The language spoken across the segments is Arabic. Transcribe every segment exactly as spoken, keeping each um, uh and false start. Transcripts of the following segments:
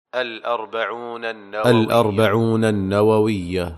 الأربعون النووية, الأربعون النووية.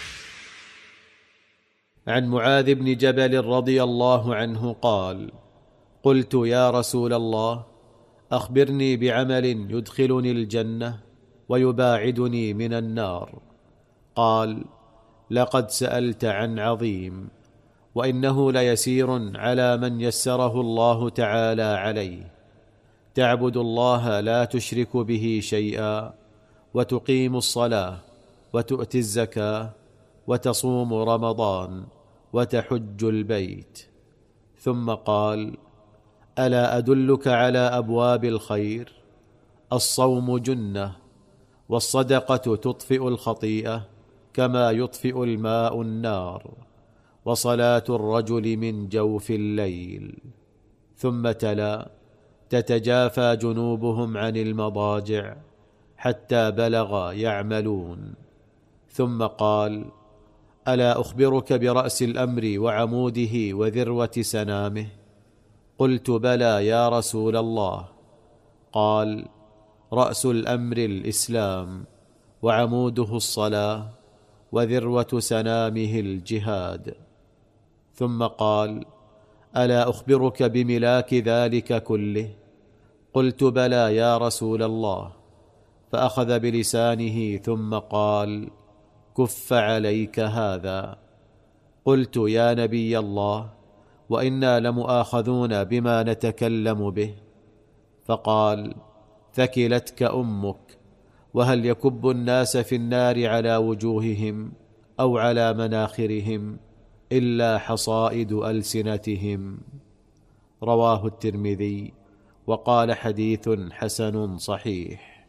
عن معاذ بن جبل رضي الله عنه قال: قلت يا رسول الله، أخبرني بعمل يدخلني الجنة ويباعدني من النار. قال: لقد سألت عن عظيم، وإنه ليسير على من يسره الله تعالى عليه. تعبد الله لا تشرك به شيئا، وتقيم الصلاة، وتؤتي الزكاة، وتصوم رمضان، وتحج البيت. ثم قال: ألا أدلك على أبواب الخير؟ الصوم جنة، والصدقة تطفئ الخطيئة كما يطفئ الماء النار، وصلاة الرجل من جوف الليل. ثم تلا: تتجافى جنوبهم عن المضاجع حتى بلغ يعملون. ثم قال: ألا أخبرك برأس الأمر وعموده وذروة سنامه؟ قلت: بلى يا رسول الله. قال: رأس الأمر الإسلام، وعموده الصلاة، وذروة سنامه الجهاد. ثم قال: ألا أخبرك بملاك ذلك كله؟ قلت: بلى يا رسول الله. فأخذ بلسانه ثم قال: كف عليك هذا. قلت: يا نبي الله، وإنا لمؤاخذون بما نتكلم به. فقال: ثكلتك أمك، وهل يكب الناس في النار على وجوههم أو على مناخرهم إلا حصائد ألسنتهم؟ رواه الترمذي، وقال: حديث حسن صحيح.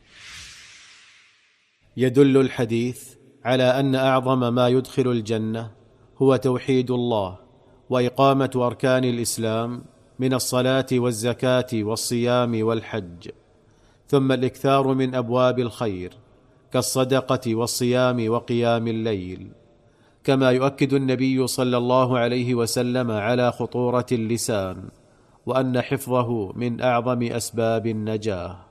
يدل الحديث على أن أعظم ما يدخل الجنة هو توحيد الله، وإقامة أركان الإسلام من الصلاة والزكاة والصيام والحج، ثم الإكثار من أبواب الخير كالصدقة والصيام وقيام الليل. كما يؤكد النبي صلى الله عليه وسلم على خطورة اللسان، وأن حفظه من أعظم أسباب النجاة.